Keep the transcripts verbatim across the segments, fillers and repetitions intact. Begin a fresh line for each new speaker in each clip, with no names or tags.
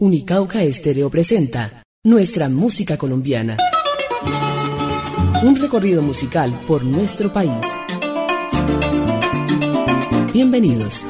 Unicauca Estéreo presenta Nuestra Música Colombiana. Un recorrido musical por nuestro país. Bienvenidos.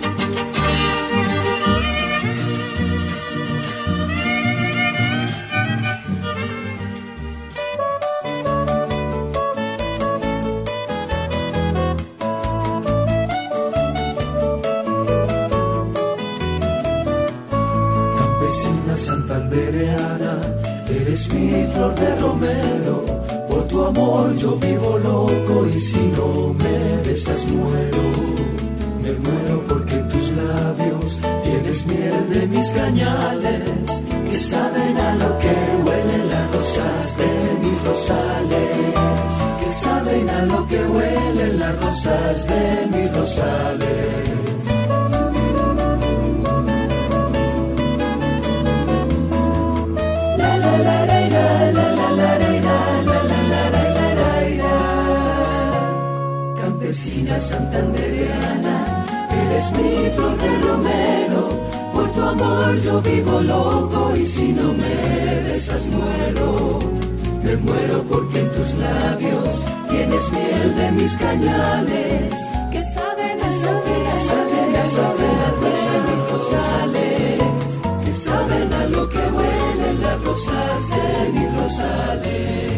Santandereana, eres mi flor de romero, por tu amor yo vivo loco y si no me besas muero. Me muero porque en tus labios tienes miel de mis cañales, que saben a lo que huelen las rosas de mis rosales, que saben a lo que huelen las rosas de mis rosales. Campesina santandereana, eres mi flor de romero, por tu amor yo vivo loco y si no me besas muero. Me muero porque en tus labios tienes miel de mis cañales, que saben a saber, saben a saber las rosas de mis rosales, que saben a lo que huelen las rosas de mis rosales.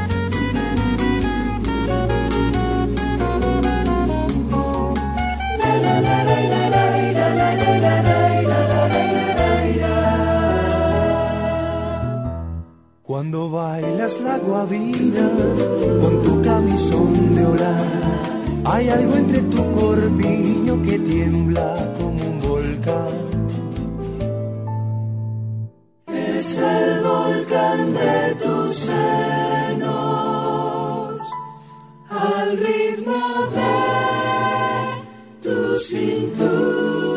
Cuando bailas la guabina con tu camisón de orar, hay algo entre tu corpiño que tiembla como un volcán. Es el volcán de tus senos, al ritmo de tu cintura.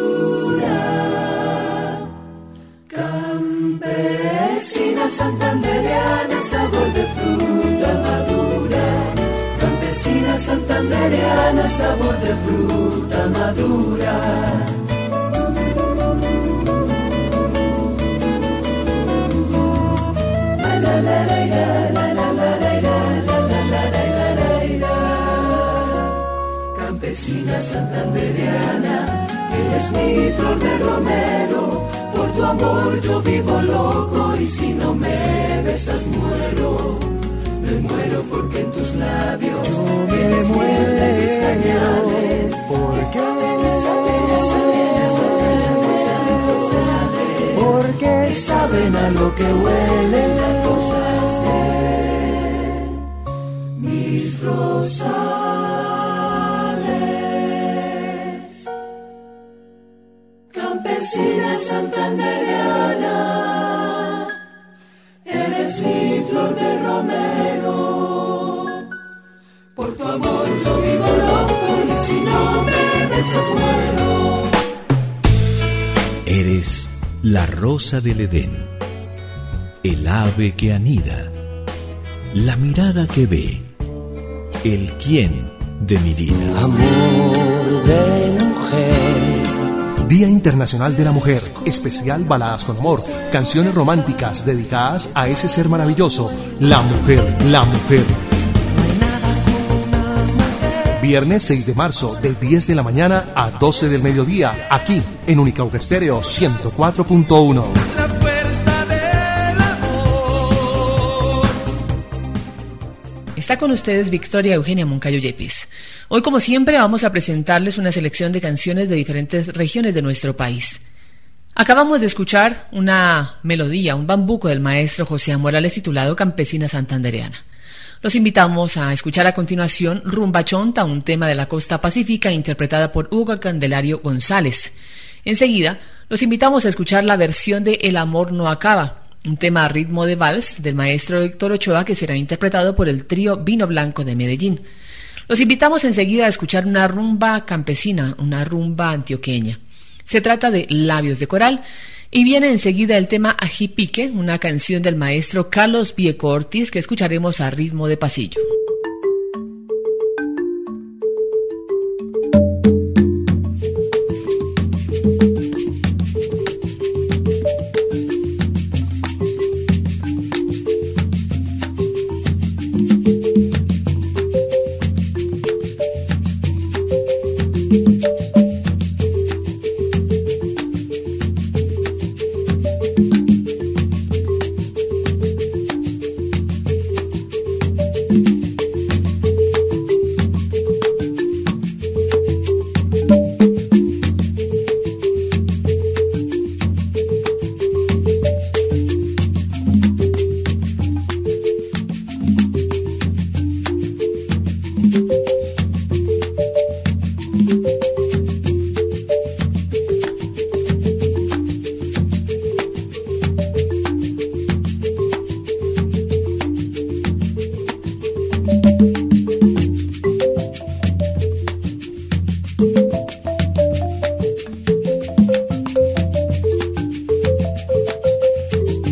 Campesina santandereana, sabor de fruta madura. Campesina santandereana, sabor de fruta madura. Campesina santandereana, eres mi flor de romero, por tu amor yo vivo loco y si no me besas muero. Me muero porque en tus labios yo tienes miel de mis cañales, porque porque saben a lo que huelen las rosas de mis rosales. Campesina santandereana, eres mi flor de romero, por tu amor yo vivo loco y si no me besas muero.
Eres la rosa del Edén, el ave que anida, la mirada que ve, el quién de mi vida.
Amor de mujer.
Día Internacional de la Mujer, especial baladas con amor, canciones románticas dedicadas a ese ser maravilloso, la mujer, la mujer. Viernes seis de marzo, de diez de la mañana a doce del mediodía, aquí en Unicauca Estéreo ciento cuatro punto uno.
La fuerza del amor.
Está con ustedes Victoria Eugenia Moncayo Yepes. Hoy, como siempre, vamos a presentarles una selección de canciones de diferentes regiones de nuestro país. Acabamos de escuchar una melodía, un bambuco del maestro José Morales titulado Campesina santandereana. Los invitamos a escuchar a continuación Rumba Chonta, un tema de la costa pacífica interpretada por Hugo Candelario González. Enseguida, los invitamos a escuchar la versión de El amor no acaba, un tema a ritmo de vals del maestro Héctor Ochoa que será interpretado por el trío Vino Blanco de Medellín. Los invitamos enseguida a escuchar una rumba campesina, una rumba antioqueña. Se trata de Labios de Coral y viene enseguida el tema Ajipique, una canción del maestro Carlos Vieco Ortiz que escucharemos a ritmo de pasillo.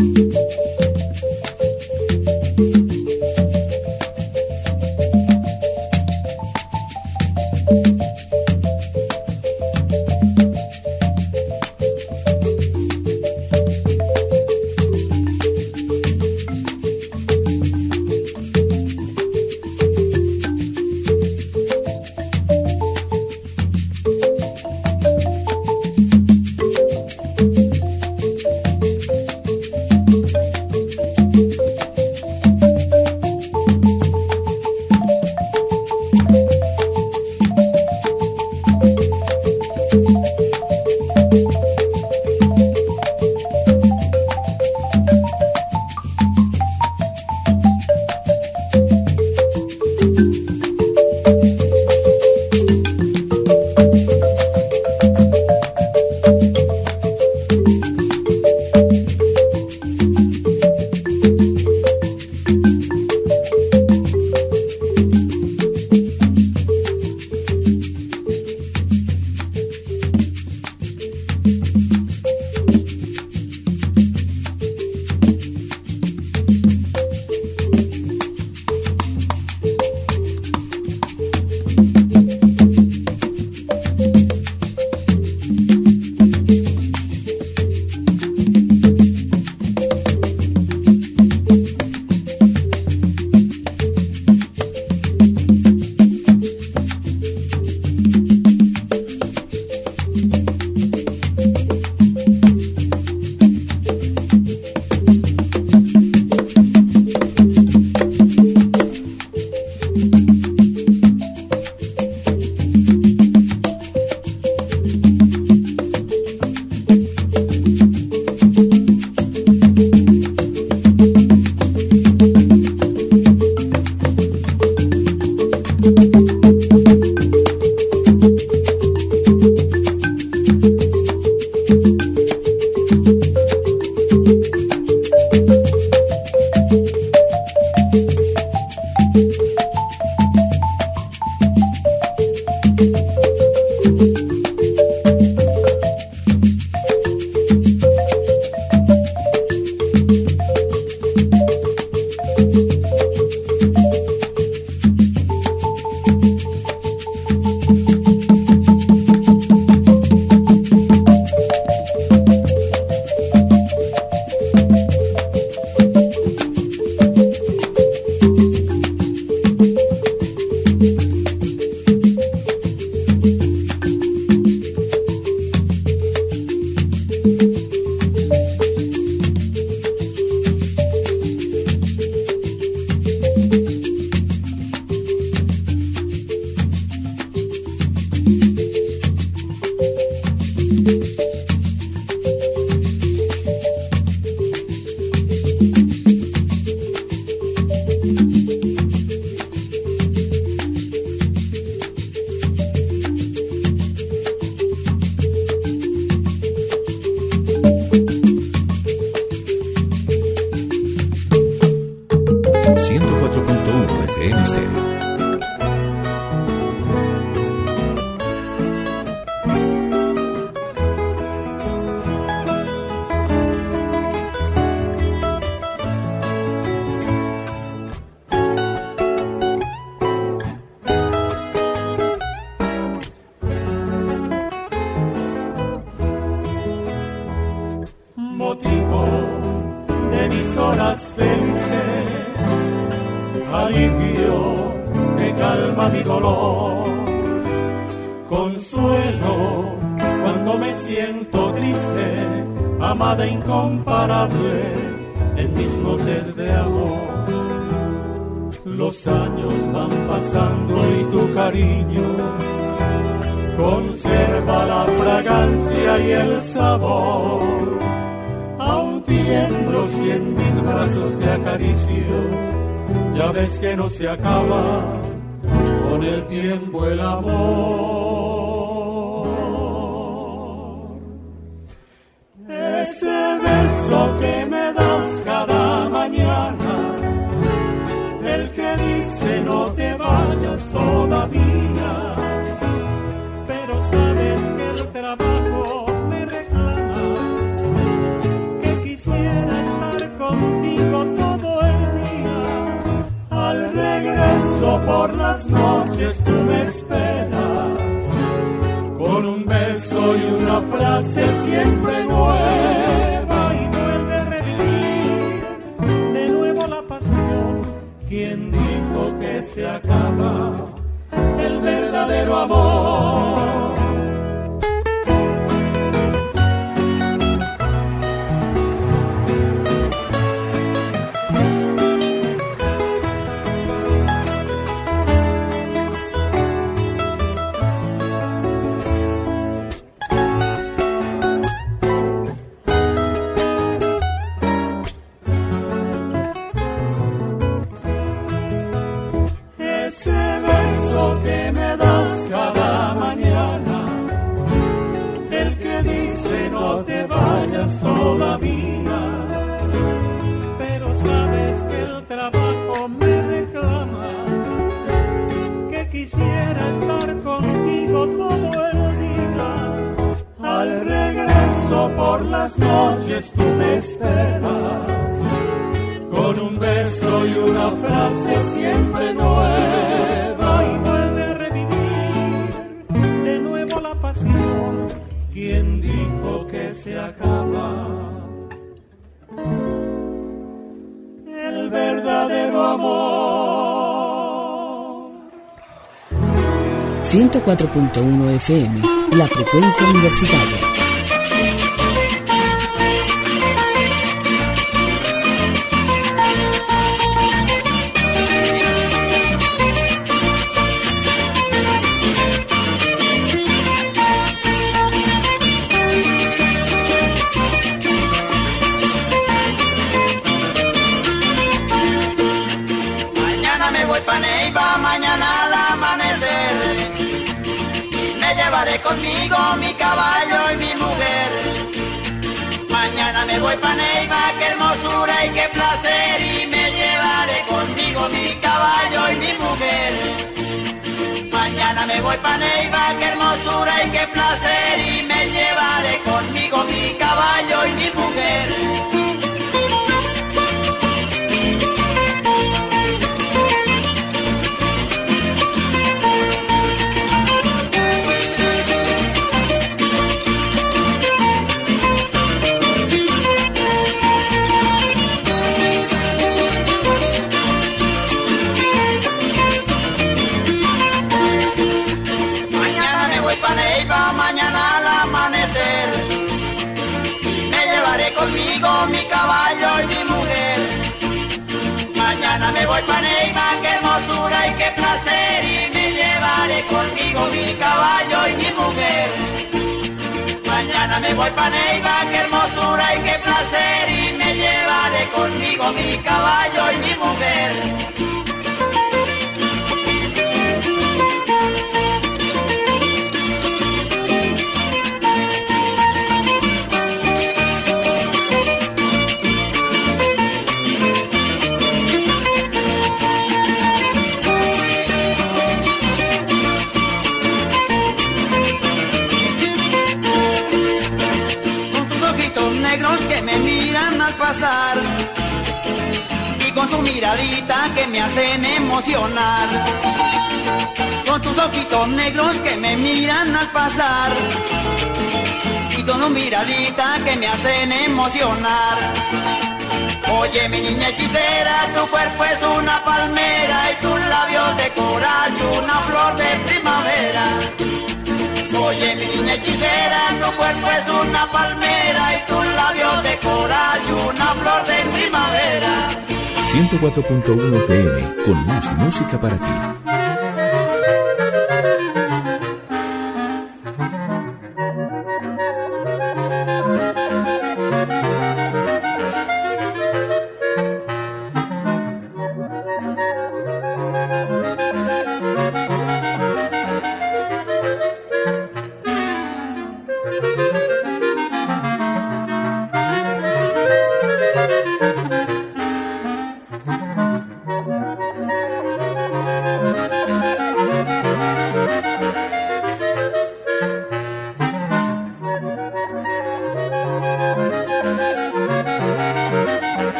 Se acaba con el tiempo el amor. Ese beso que me das cada mañana, el que dice no te vayas todavía, pero sabes que el trabajo me reclama, que quisiera estar por las noches tú me esperas, con un beso y una frase siempre nueva, y vuelve a revivir de nuevo la pasión. ¿Quién dijo que se acaba el verdadero amor? Todavía, pero sabes que el trabajo me reclama, que quisiera estar contigo todo el día. Al regreso por las noches tú me esperas, con un beso y una frase siempre nueva, y vuelve a revivir de nuevo la pasión. ¿Quién dijo que se acaba el verdadero amor?
ciento cuatro punto uno F M, la frecuencia universitaria.
Conmigo mi caballo y mi mujer. Mañana me voy pa' Neiva, qué hermosura y qué placer, y me llevaré conmigo mi caballo y mi mujer. Mañana me voy pa' Neiva, qué hermosura y qué placer, y me llevaré conmigo mi caballo y mi mujer. Mañana al amanecer me llevaré conmigo mi caballo y mi mujer. Mañana me voy pa' Neiva, qué hermosura y qué placer, y me llevaré conmigo mi caballo y mi mujer. Mañana me voy pa' Neiva, qué hermosura y qué placer, y me llevaré conmigo mi caballo y mi mujer. Que me miran al pasar, y con su miradita que me hacen emocionar. Son tus ojitos negros que me miran al pasar, y con su miradita que me hacen emocionar. Oye mi niña hechicera, tu cuerpo es una palmera, y tus labios de coral una flor de primavera. Oye mi niña hechicera, tu cuerpo es una palmera, y tus labios de coral una flor de primavera.
ciento cuatro punto uno F M, con más música para ti.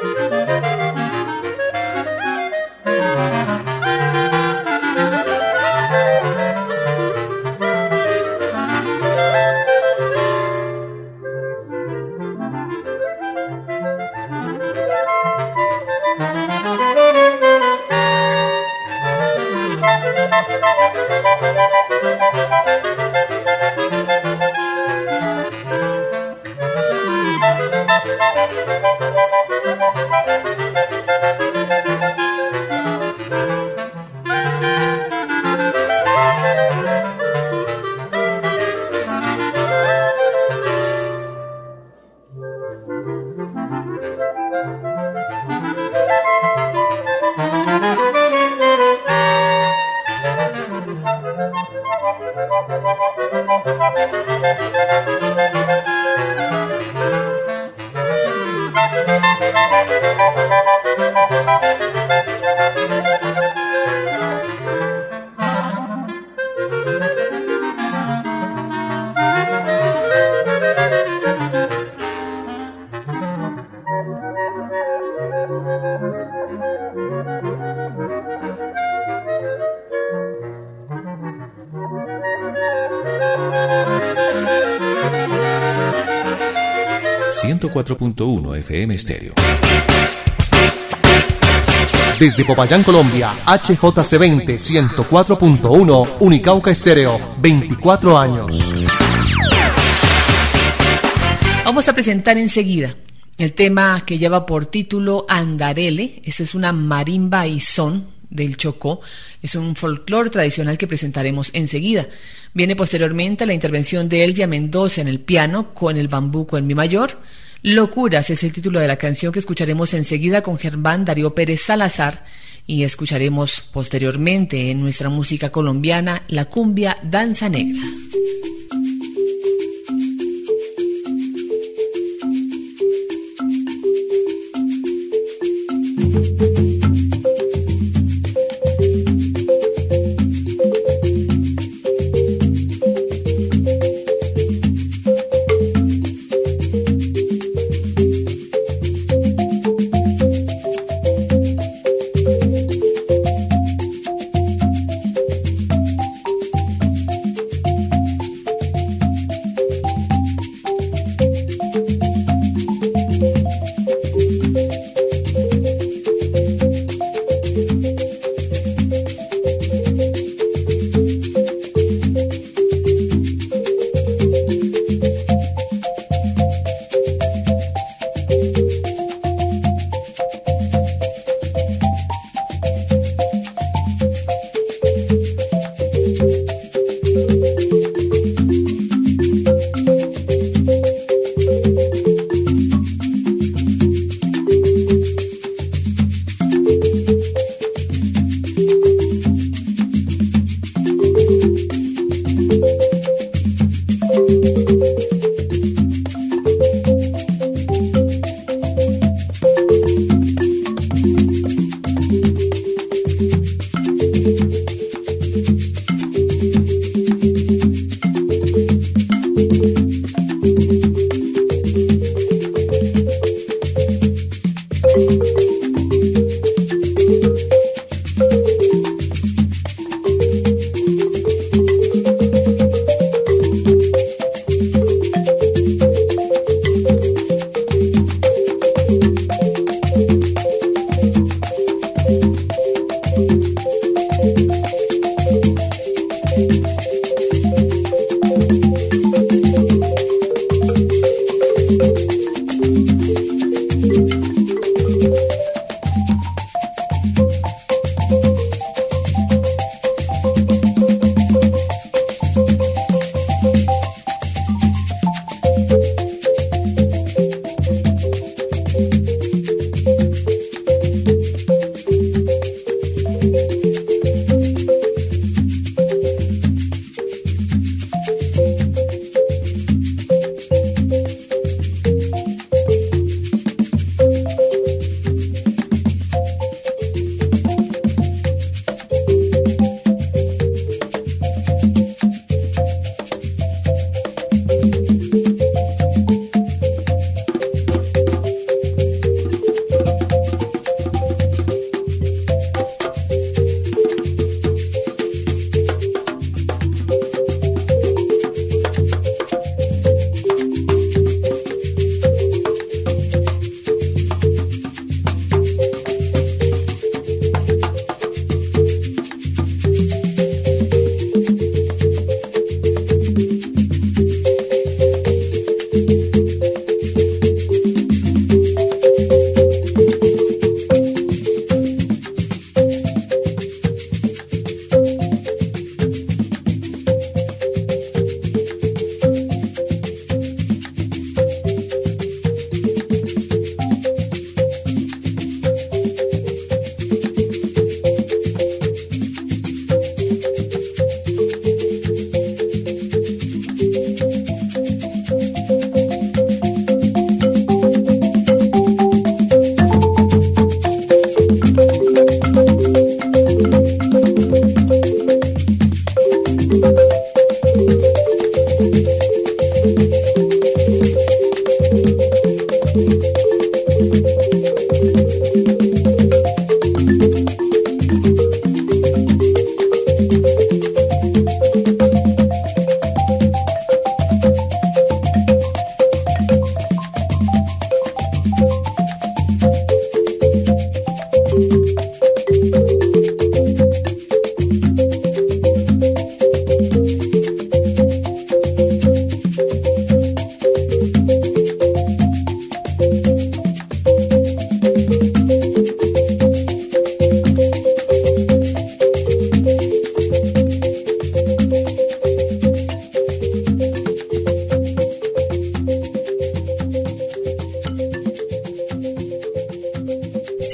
ciento cuatro punto uno F M Estéreo.
Desde Popayán, Colombia, H J C veinte, ciento cuatro punto uno, Unicauca Estéreo, veinticuatro años.
Vamos a presentar enseguida el tema que lleva por título Andarele. Esta es una marimba y son del Chocó. Es un folclore tradicional que presentaremos enseguida. Viene posteriormente la intervención de Elvia Mendoza en el piano con el bambuco en mi mayor. Locuras es el título de la canción que escucharemos enseguida con Germán Darío Pérez Salazar, y escucharemos posteriormente en nuestra música colombiana la cumbia Danza Negra.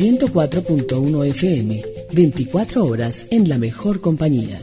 ciento cuatro punto uno F M, veinticuatro horas en la mejor compañía.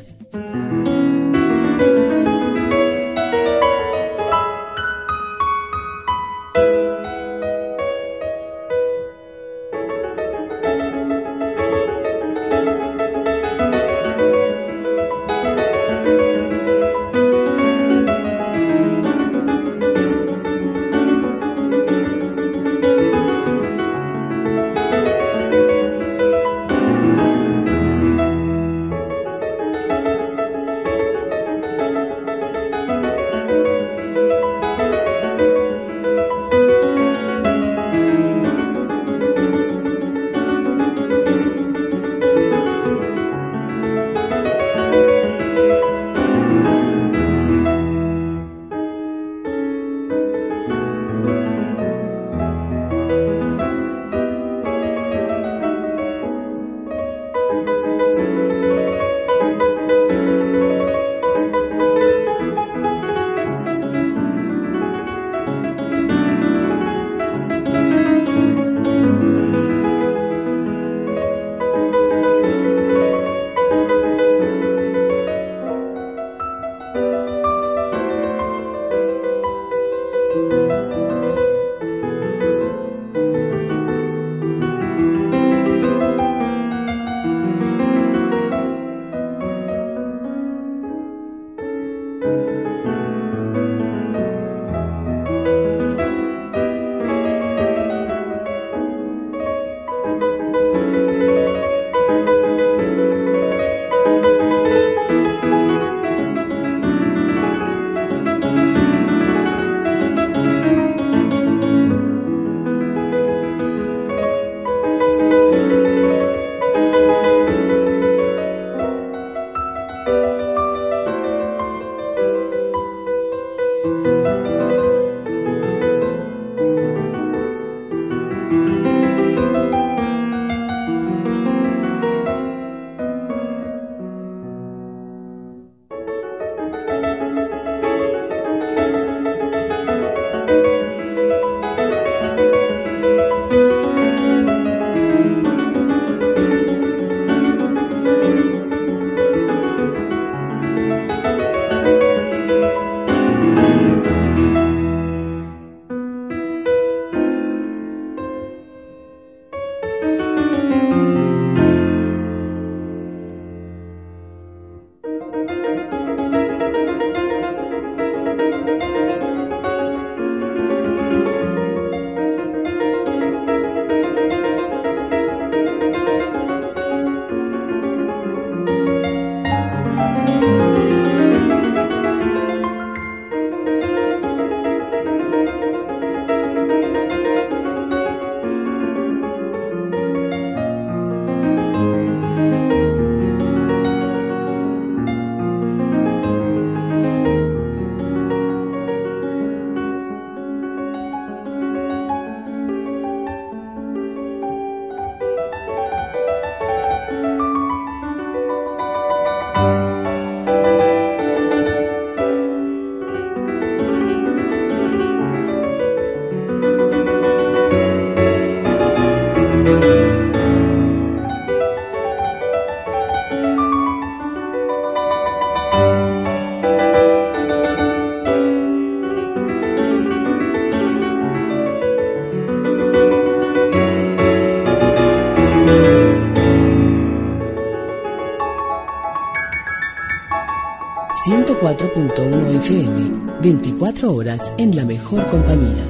ciento cuatro punto uno F M, veinticuatro horas en la mejor compañía.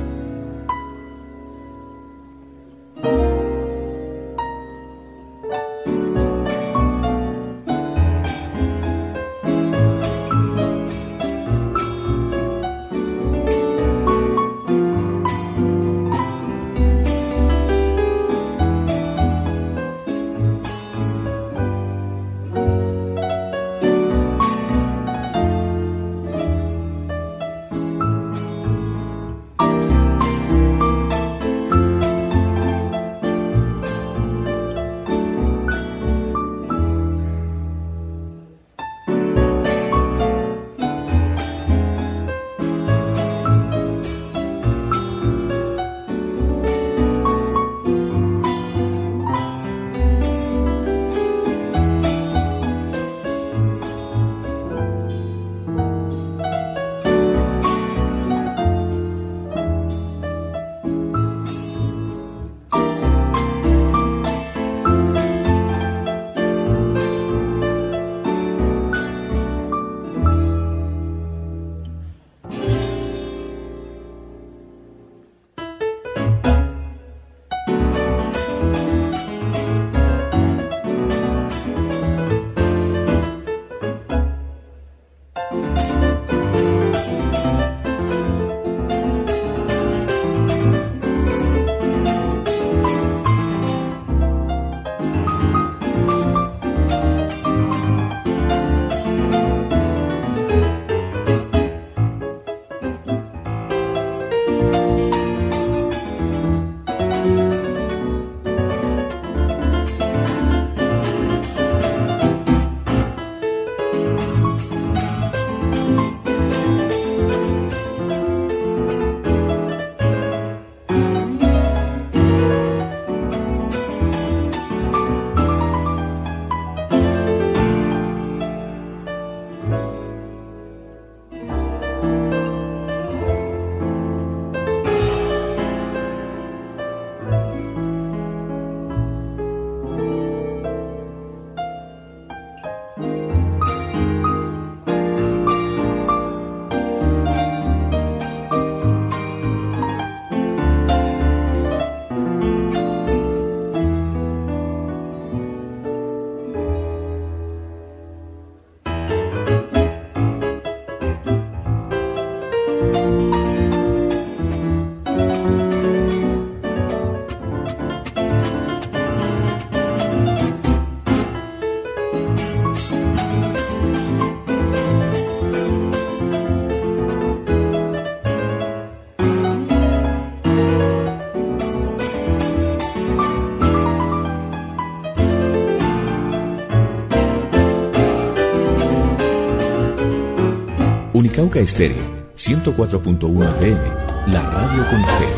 Unicauca Estéreo, ciento cuatro punto uno F M, la radio con usted.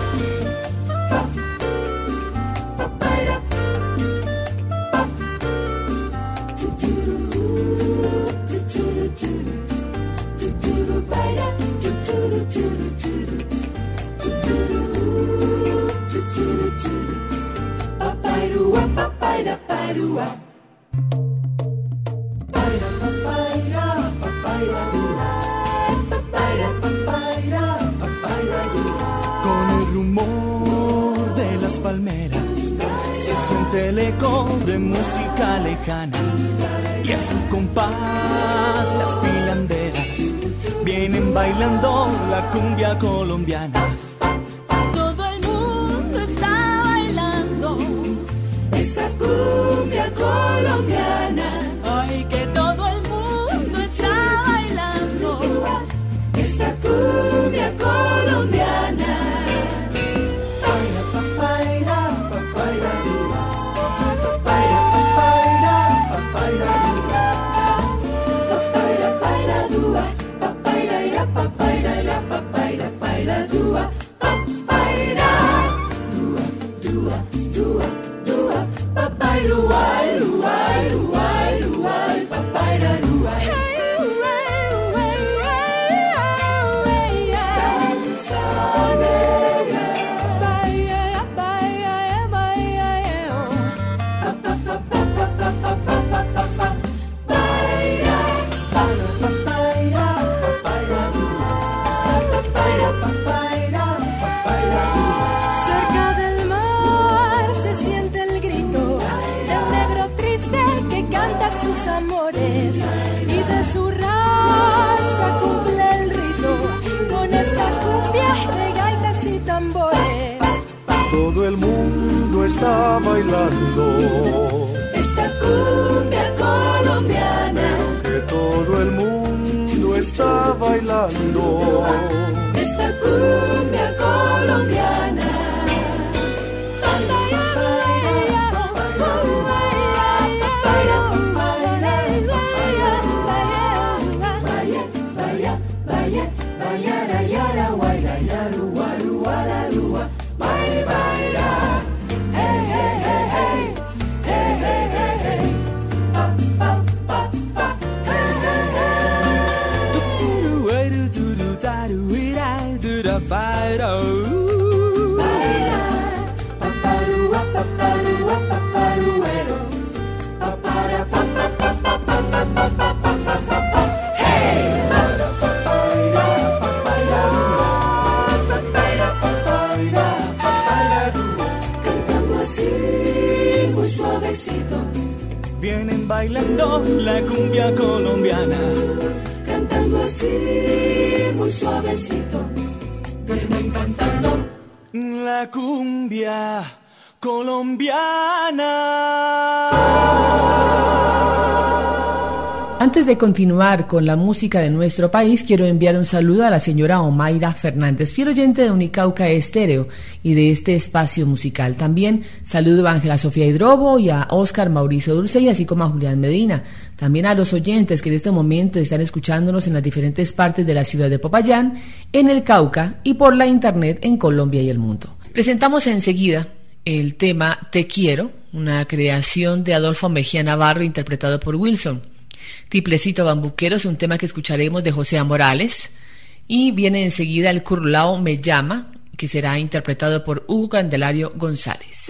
Con el rumor de las palmeras se siente el eco de música lejana, y a su compás las pilanderas vienen bailando la cumbia colombiana.
Todo el mundo está bailando
esta cumbia colombiana.
ay, que todo el mundo está bailando
Esta cumbia colombiana. Paira, papaira, papaira, dua. Papaira, papaira, papaira, dua. Papaira, paira, dua. Papaira, ira, papaira, ira, papaira, paira, dua. Papaira, dua, dua, dua, dua. Papaira, uai, uai, uai, uai, papaira, dua.
cerca del mar se siente el grito del negro triste que canta sus amores y de su raza cumple el rito con esta cumbia de gaitas y tambores.
Todo el mundo está bailando
Esta cumbia colombiana.
que todo el mundo está bailando.
Esta cumbia colombiana. Vaya, vaya, vaya, vaya, yara, guaya, yaru, guaru, guararua. Vaya, vaya. Hey, hey, hey, hey. Hey, hey, hey, hey. Pa, pa, pa, pa. Hey, hey, Baila, paparua, paparua, paparuero. Papara, pa, pa, pa, pa, pa, pa, pa, pa, pa, pa, pa, pa. Hey, para, papaira, papaira, papaira, papaira, papaira, cantando así, muy suavecito,
Vienen bailando la cumbia colombiana.
cantando así, muy suavecito. Vienen cantando.
La cumbia colombiana.
Antes de continuar con la música de nuestro país, quiero enviar un saludo a la señora Omaira Fernández, fiel oyente de Unicauca Estéreo y de este espacio musical. También saludo a Ángela Sofía Hidrobo y a Óscar Mauricio Dulce, y así como a Julián Medina. También a los oyentes que en este momento están escuchándonos en las diferentes partes de la ciudad de Popayán, en el Cauca y por la internet en Colombia y el mundo. Presentamos enseguida el tema Te Quiero, una creación de Adolfo Mejía Navarro interpretado por Wilson. Tiplecito Bambuquero es un tema que escucharemos de José A. Morales, y viene enseguida el Curlao Me Llama, que será interpretado por Hugo Candelario González.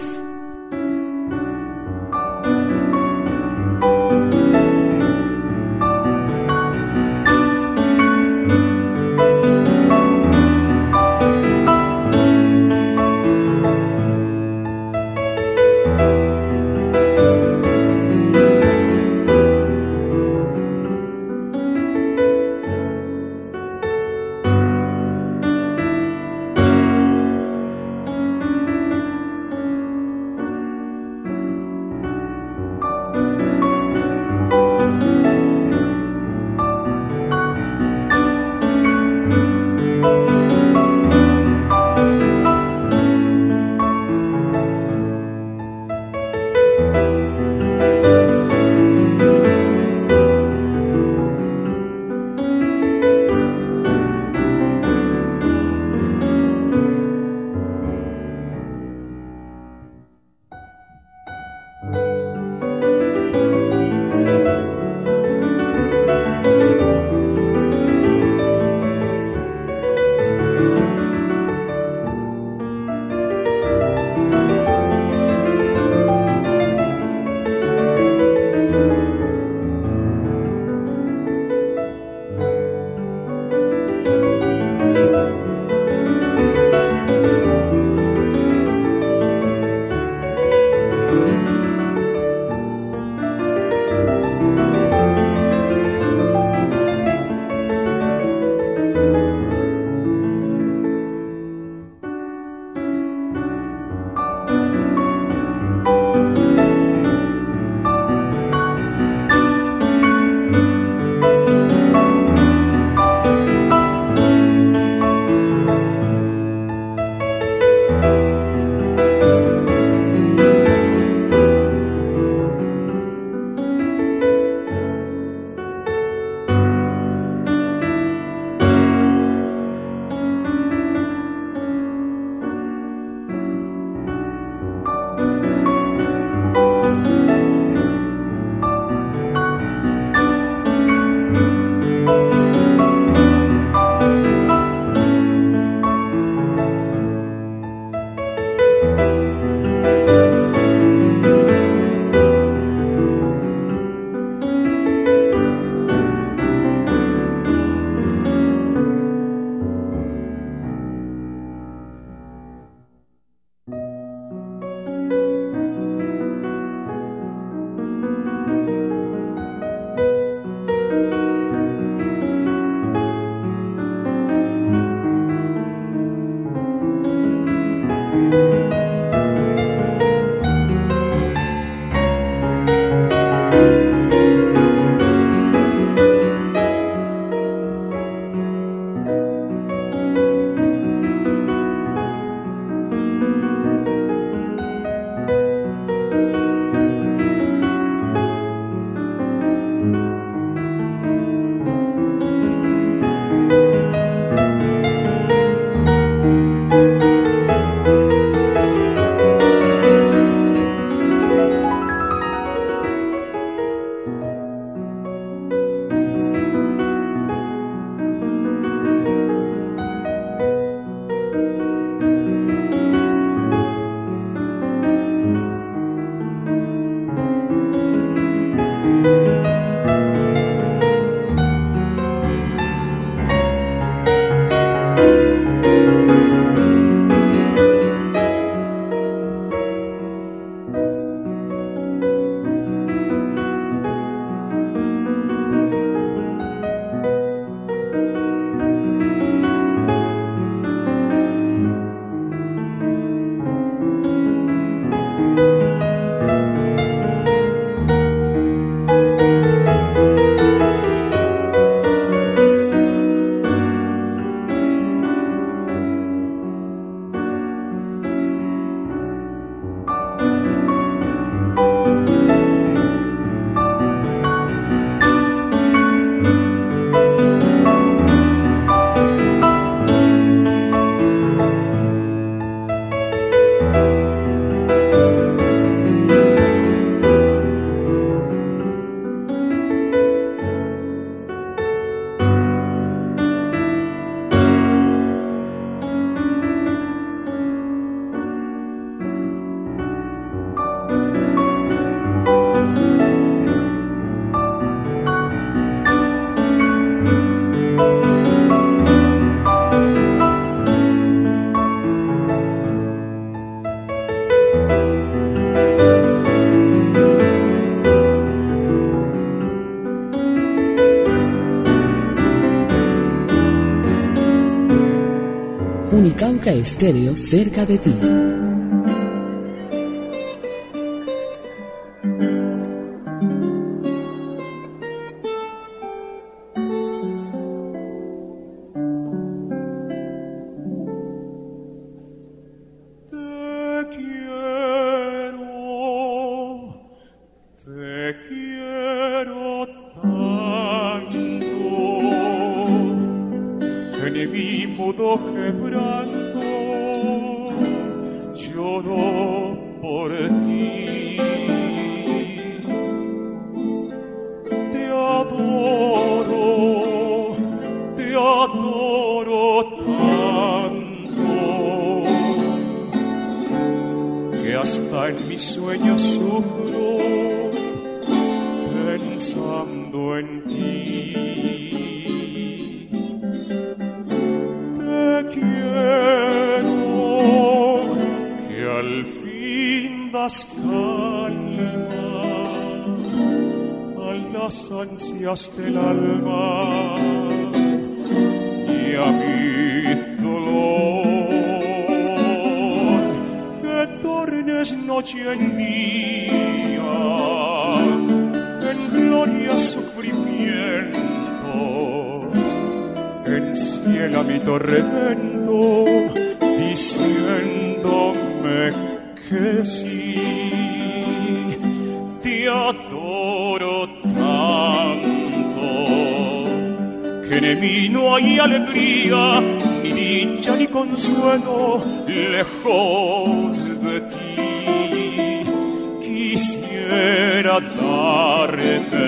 Unicauca Estéreo, cerca de ti.
Del alma y a mi dolor que tornes noche en día, en gloria sufrimiento, enciela mi tormento diciéndome que sí, te adoro tanto que en mí no hay alegría, ni dicha ni consuelo, lejos de ti. Quisiera darte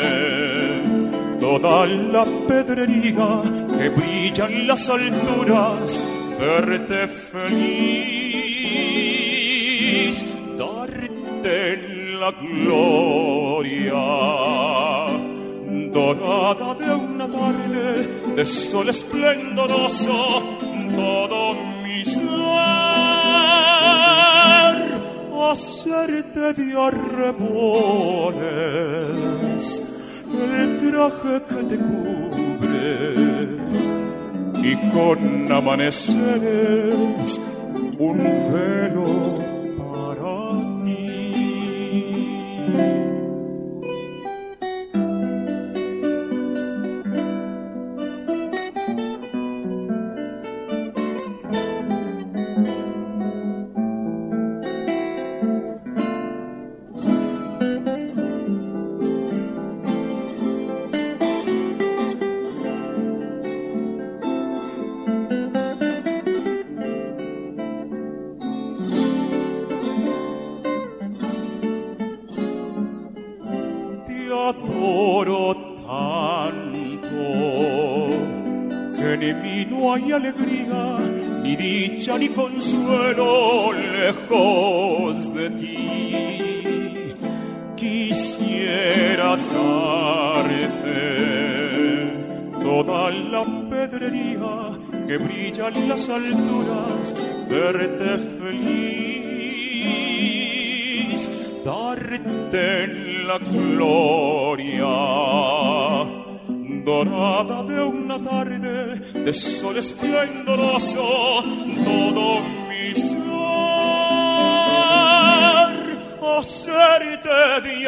toda la pedrería que brilla en las alturas, verte feliz, darte la gloria dorada de una tarde de sol esplendoroso, todo mi ser hacerte de arreboles el traje que te cubre y con amaneceres un velo para ti. Alegría, ni dicha ni consuelo, lejos de ti. Quisiera darte toda la pedrería que brilla en las alturas, verte feliz, darte la gloria dorada de una tarde de sol esplendoroso, todo mi ser hacerte de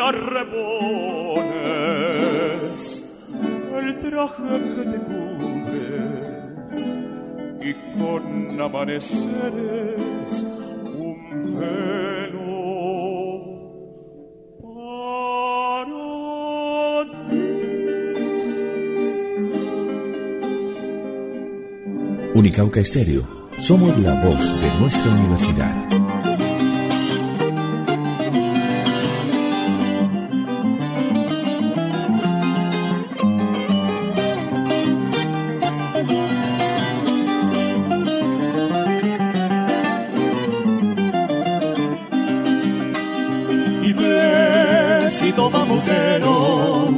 arreboles el traje que te cubre y con amaneceres un velo para ti.
Unicauca Estéreo, somos la voz de nuestra universidad.
Iglesito bambuquero,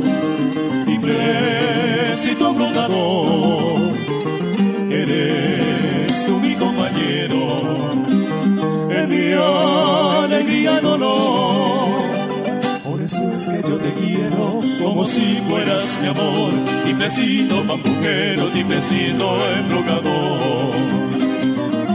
iglesito brodador, eres tú mi compañero, en mi alegría y dolor. Por eso es que yo te quiero como si fueras mi amor, timbrecito bambuquero, timbrecito embrocador.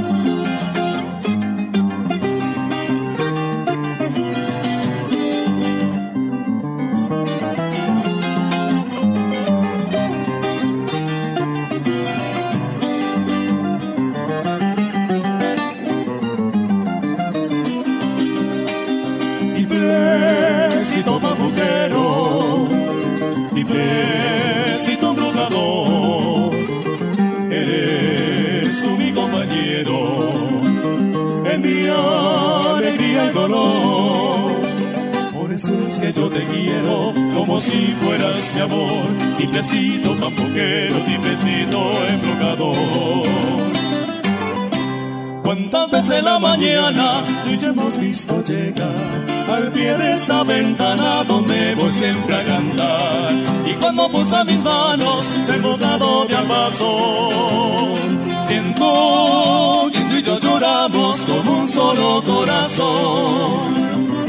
Timbrecito bambuquero, timbrecito embrujador, eres tú mi compañero en mi alegría y dolor. Por eso es que yo te quiero como si fueras mi amor, timbrecito bambuquero, timbrecito embrujador. Cuántas veces en la mañana tú y yo hemos visto llegar al pie de esa ventana donde voy siempre a cantar. Y cuando pulsa mis manos embocado de albazón, siento que tú y yo lloramos con un solo corazón.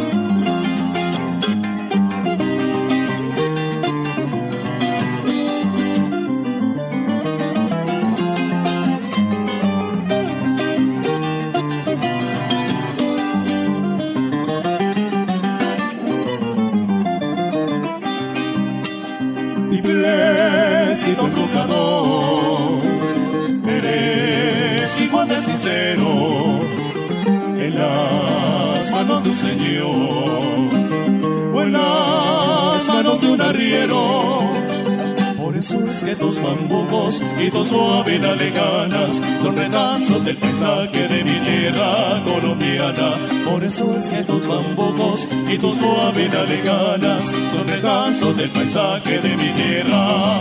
Timbrecito embrujador, eres igual de sincero en las manos de un señor o en las manos de un arriero. Por eso es que tus bambucos y tus suavidades lejanas son retazos del paisaje de mi tierra colombiana. Por eso es que tus bambucos y tus suavidades lejanas son retazos del paisaje de mi tierra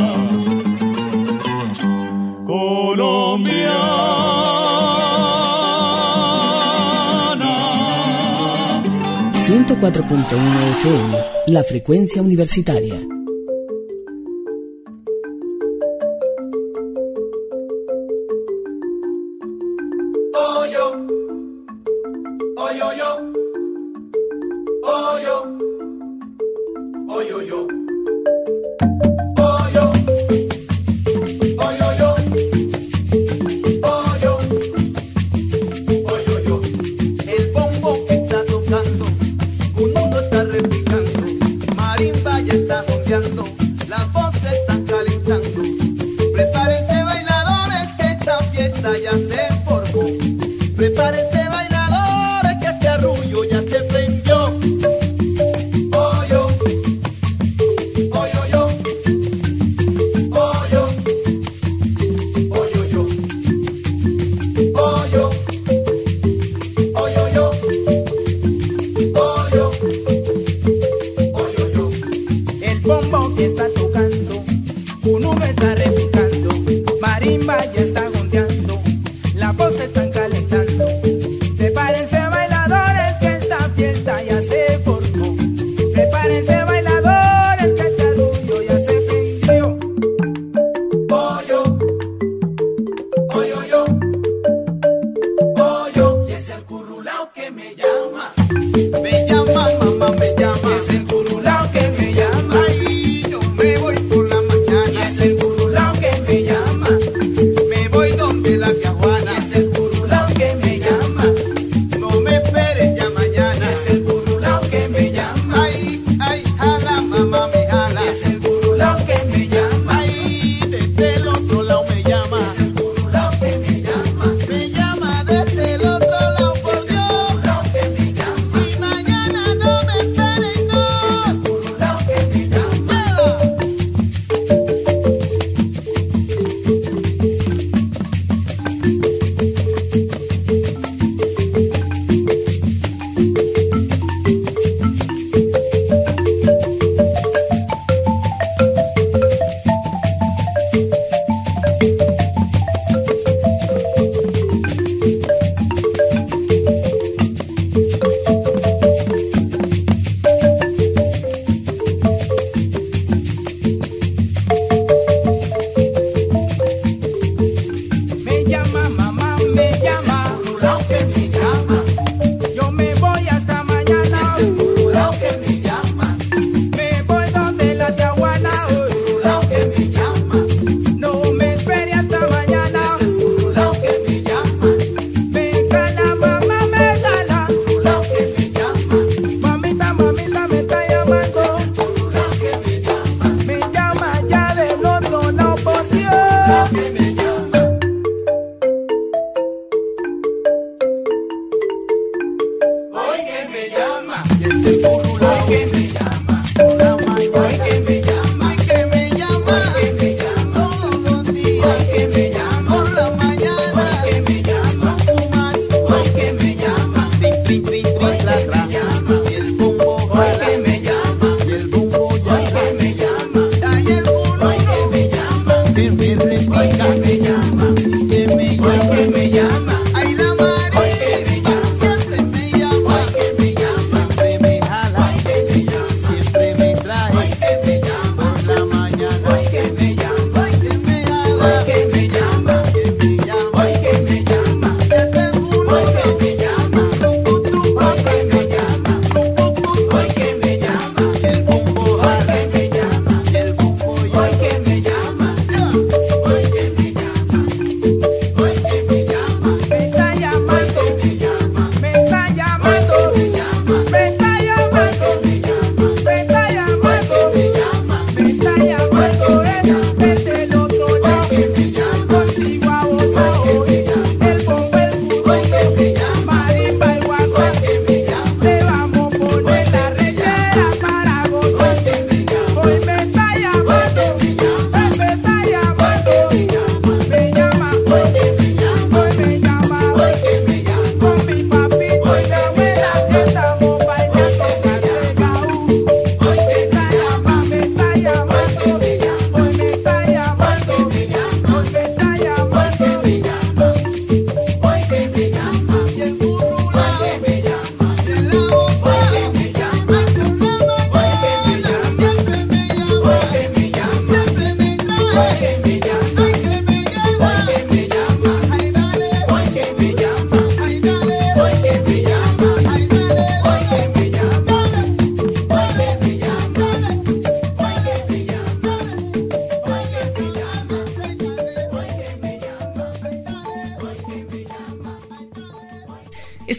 colombiana.
ciento cuatro punto uno F M, la frecuencia universitaria.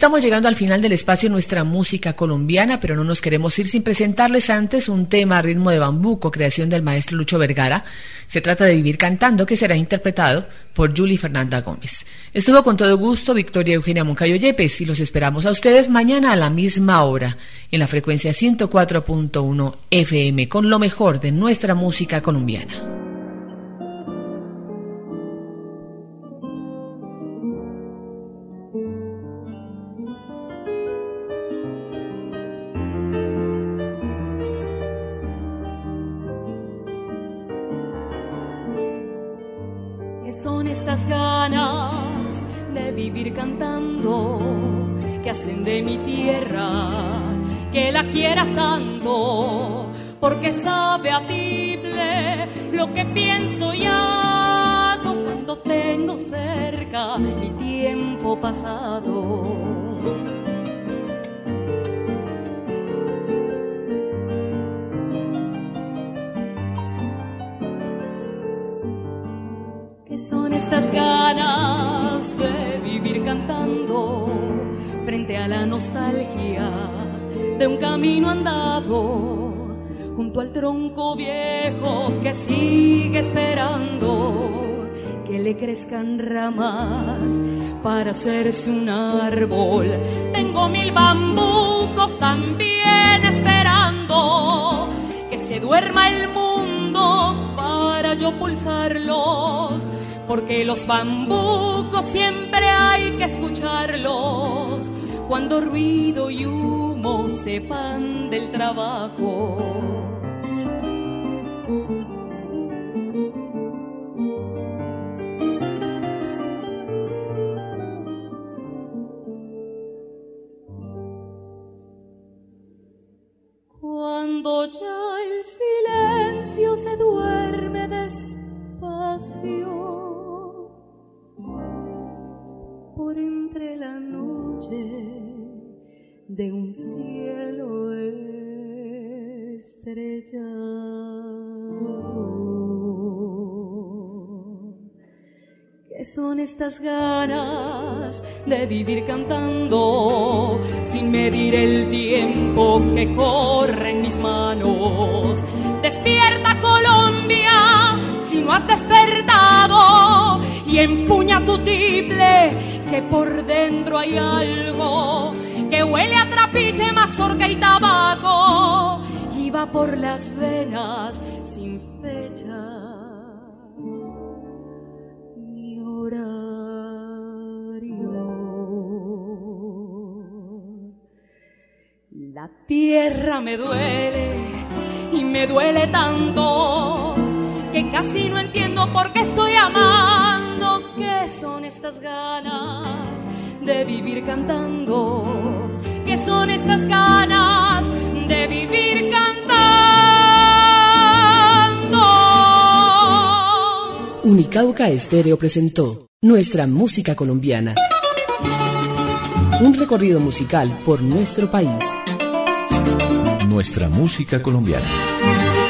Estamos llegando al final del espacio Nuestra Música Colombiana, pero no nos queremos ir sin presentarles antes un tema a ritmo de bambuco, creación del maestro Lucho Vergara. Se trata de Vivir Cantando, que será interpretado por Julie Fernanda Gómez. Estuvo con todo gusto Victoria Eugenia Moncayo Yepes y los esperamos a ustedes mañana a la misma hora en la frecuencia ciento cuatro punto uno F M con lo mejor de nuestra música colombiana.
Son estas ganas de vivir cantando que hacen de mi tierra que la quiera tanto, porque sabe a tiple lo que pienso y hago cuando tengo cerca mi tiempo pasado. Son estas ganas de vivir cantando frente a la nostalgia de un camino andado junto al tronco viejo que sigue esperando que le crezcan ramas para hacerse un árbol. Tengo mil bambucos también esperando que se duerma el mundo para yo pulsarlos, porque los bambucos siempre hay que escucharlos cuando ruido y humo se van del trabajo. Cuando ya el silencio se duerme despacio por entre la noche de un cielo estrellado. ¿Qué son estas ganas de vivir cantando sin medir el tiempo que corre en mis manos? Despierta, Colombia, si no has despertado, y empuña tu tiple, que por dentro hay algo que huele a trapiche, mazorca y tabaco, y va por las venas sin fecha ni horario. La tierra me duele y me duele tanto que casi no entiendo por qué estoy amando. ¿Qué son estas ganas de vivir cantando? ¿Qué son estas ganas de vivir cantando?
Unicauca Estéreo presentó Nuestra Música Colombiana. Un recorrido musical por nuestro país.
Nuestra Música Colombiana.